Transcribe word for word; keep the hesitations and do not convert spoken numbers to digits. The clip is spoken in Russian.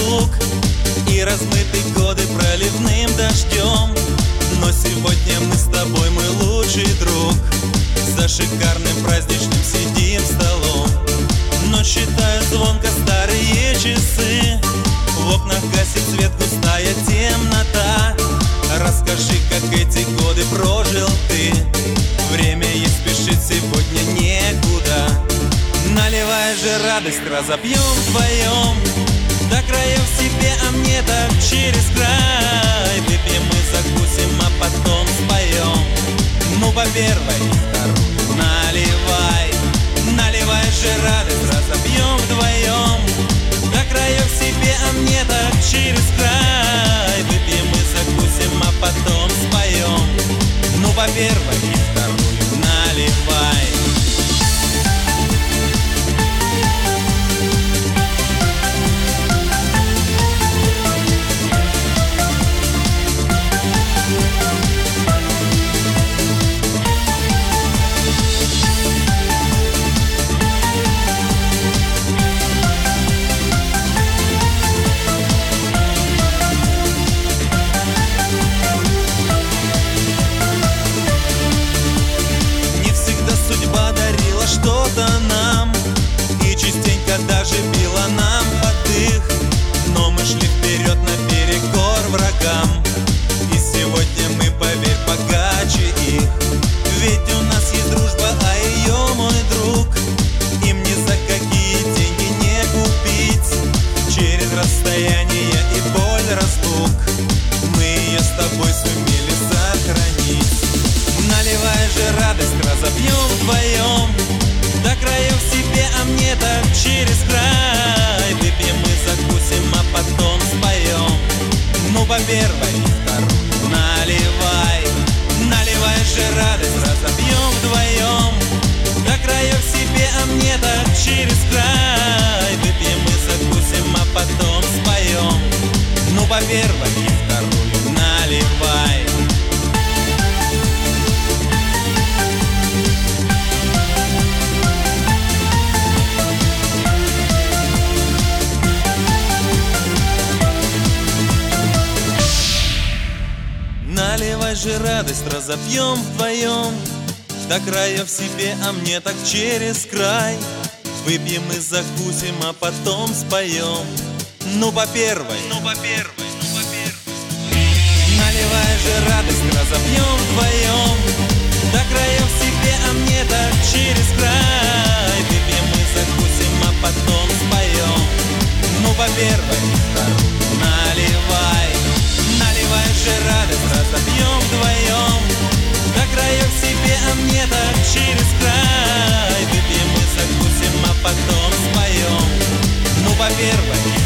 вокруг, и размыты годы проливным дождем. Но сегодня мы с тобой, мой лучший друг. За шикарным праздничным сидим столом, но считаю звонко старые часы. В окнах гасит свет, густая темнота. Расскажи, как эти годы прожил ты. Время и спешит сегодня некуда. Наливай же радость, разопьем вдвоем до краев себе, а мне так через край. Выпьем и закусим, а потом споем. Ну по первой и вторую наливай. Наливай же радость, разопьем вдвоем до краев себе, а мне так через край. Выпьем и закусим, а потом споем. Ну по первой и вторую наливай. Что-то нам, и частенько даже била нам под их. Но мы шли вперед наперекор врагам, и сегодня мы, поверь, богаче их. Ведь у нас есть дружба, а ее, мой друг, им ни за какие деньги не купить. Через расстояние и боль разлук мы ее с тобой сумели сохранить. Наливай же радость, разопьем вдвоем до краев себе, а мне так через край. Выпьем и закусим, а потом споем. Ну по первой и вторую наливай. Наливай же радость, разопьем вдвоем до краев себе, а мне так через край. Выпьем и закусим, а потом споем. Ну по первой и вторую наливай. Наливай же радость, разопьем вдвоем до краев себе, а мне так через край. Выпьем и закусим, а потом споем. Ну по первой, ну по первой, ну по первой. Наливай же радость, разопьем вдвоем до краев себе, а мне так через край. Выпьем и закусим, а потом споем. Ну по первой и вторую наливай. Наливай же радость, разопьем вдвоем до краев себе, а мне так через край. Выпьем и закусим, а потом споем. Ну по первой